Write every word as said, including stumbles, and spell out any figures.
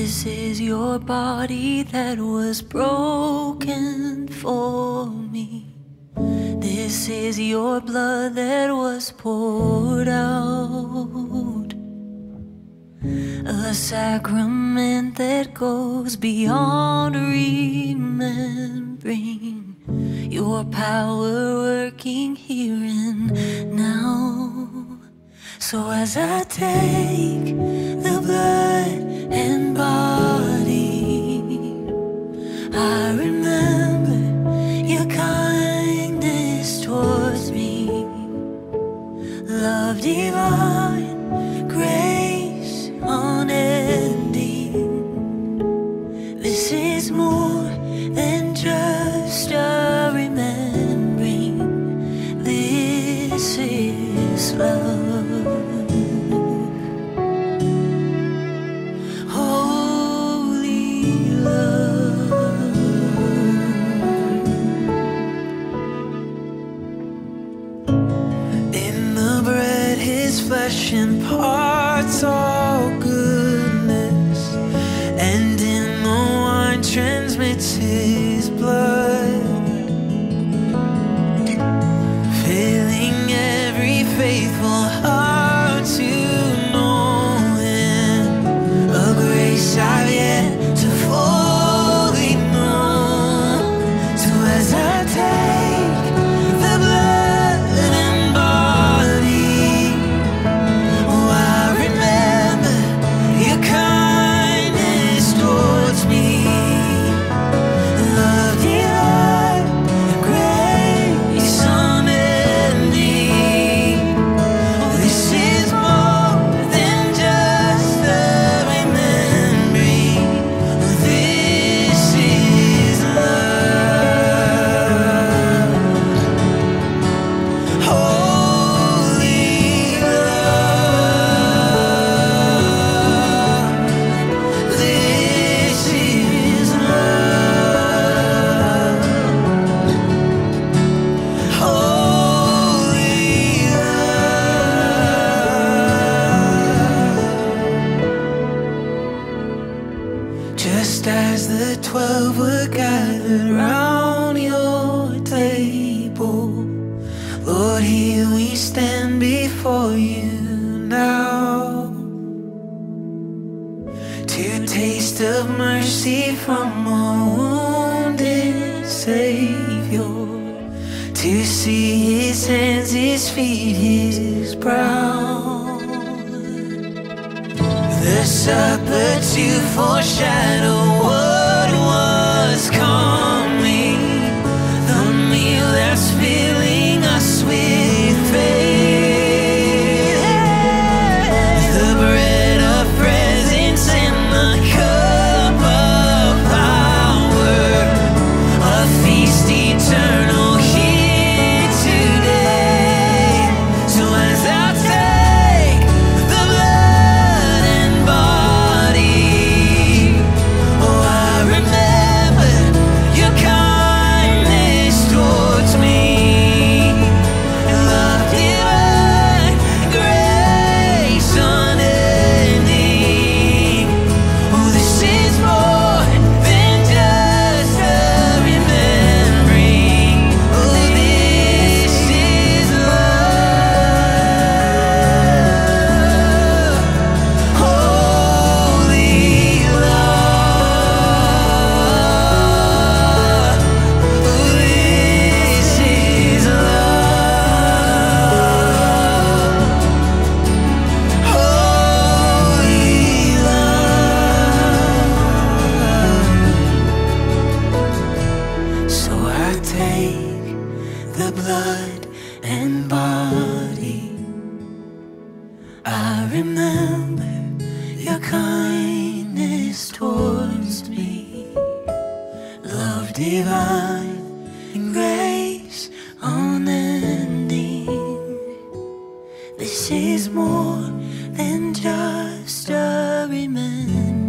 This is your body that was broken for me. This is your blood that was poured out. A sacrament that goes beyond remembering. Your power working here and now. So as I take the blood and body, I remember your kindness towards me. Love divine, grace unending. This is more than just a remembering. This is love. Flesh and parts, all goodness, and in the wine transmits his blood, filling every faithful heart to know him. A grace I've yet to fully know. So as I take the blood and body, just as the twelve were gathered round your table, Lord, here we stand before you now, to taste of mercy from a wounded Savior, to see his hands, his feet, his brow. The supper to foreshadow what was coming, the meal that's filling us with faith, the bread of presence and the cup of power, a feast eternal here today. So as I take the blood and body, oh, I remember your kindness towards me. Love divine, grace unending. Oh, this is more than just a remembering. Oh, this is love. Holy love. Oh, this is love. Holy love. So I take the blood and body. I remember your kindness towards me. Love divine and grace unending. This is more than just a remembrance.